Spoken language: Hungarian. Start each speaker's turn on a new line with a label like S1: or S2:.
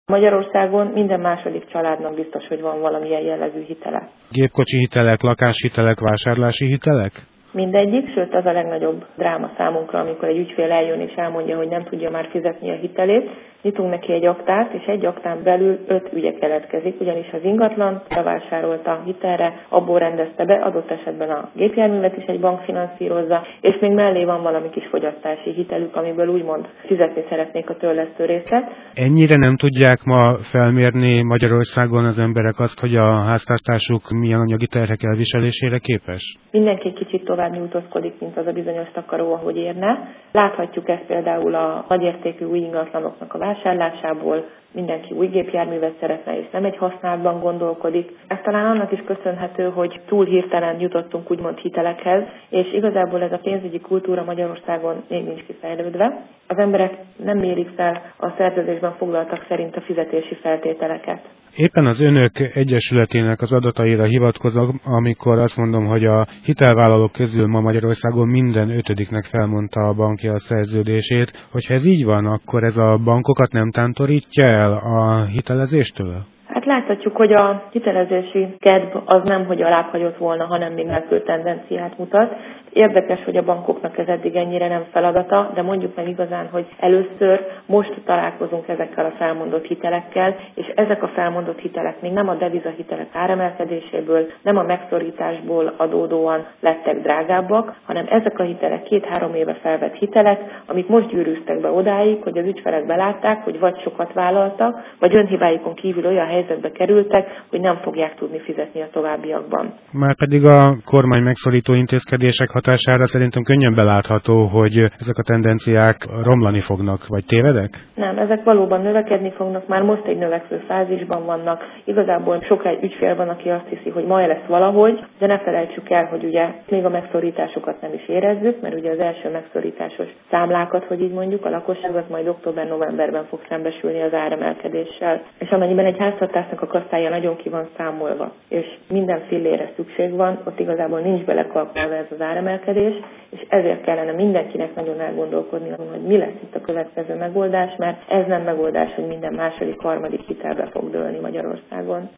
S1: Magyarországon minden második családnak biztos, hogy van valamilyen jellegű hitele.
S2: Gépkocsi hitelek, lakáshitelek, vásárlási hitelek?
S1: Mindegyik, sőt az a legnagyobb dráma számunkra, amikor egy ügyfél eljön és elmondja, hogy nem tudja már fizetni a hitelét. Nyitunk neki egy aktát, és egy aktán belül 5 ügye keletkezik, ugyanis az ingatlant bevásárolta hitelre, abból rendezte be, adott esetben a gépjárművet is egy bank finanszírozza, és még mellé van valami kis fogyasztási hitelük, amiből úgymond fizetni szeretnék a törlesztő részlet.
S2: Ennyire nem tudják ma felmérni Magyarországon az emberek azt, hogy a háztartásuk milyen anyagi terhek elviselésére képes?
S1: Mindenki kicsit tovább nyújtózkodik, mint az a bizonyos takaró, ahogy érne. Láthatjuk ezt például a nagyértékű új ingatlanoknak a vásárlásából, mindenki új gépjárművet szeretne, és nem egy használtban gondolkodik. Ez talán annak is köszönhető, hogy túl hirtelen jutottunk úgymond hitelekhez, és igazából ez a pénzügyi kultúra Magyarországon még nincs kifejlődve. Az emberek nem mérik fel a szerződésben foglaltak szerint a fizetési feltételeket.
S2: Éppen az önök egyesületének az adataira hivatkozom, amikor azt mondom, hogy a hitelvállalók közül ma Magyarországon minden 5-nek felmondta a bankja a szerződését. Hogyha ez így van, akkor ez a bankokat nem tántorítja el a hitelezéstől?
S1: Hát láthatjuk, hogy a hitelezési kedv az nem, hogy alábbhagyott volna, hanem még növekvő tendenciát mutat. Érdekes, hogy a bankoknak ez eddig ennyire nem feladata, de mondjuk meg igazán, hogy először most találkozunk ezekkel a felmondott hitelekkel, és ezek a felmondott hitelek még nem a devizahitelek áremelkedéséből, nem a megszorításból adódóan lettek drágábbak, hanem ezek a hitelek 2-3 éve felvett hitelek, amik most gyűrűztek be odáig, hogy az ügyfelek belátták, hogy vagy sokat vállaltak, vagy önhibáikon kívül olyan helyzetbe kerültek, hogy nem fogják tudni fizetni a továbbiakban.
S2: Márpedig a kormány megszorító intézkedések hatására szerintem könnyen belátható, hogy ezek a tendenciák romlani fognak, vagy tévedek?
S1: Nem, ezek valóban növekedni fognak, már most egy növekvő fázisban vannak. Igazából sok egy ügyfél van, aki azt hiszi, hogy majd lesz valahogy, de ne felejtsük el, hogy ugye még a megszorításokat nem is érezzük, mert ugye az első megszorításos számlákat, hogy így mondjuk, a lakosság az majd október-novemberben fog szembesülni az áremelkedéssel. És amennyiben egy háztartásnak a kasszája nagyon ki van számolva, és minden fillére szükség van, ott igazából nincs belekalkulva ez az áremelkedés, és ezért kellene mindenkinek nagyon elgondolkodni, hogy mi lesz itt a következő megoldás, mert ez nem megoldás, hogy minden második, harmadik hitelbe fog dőlni Magyarországon.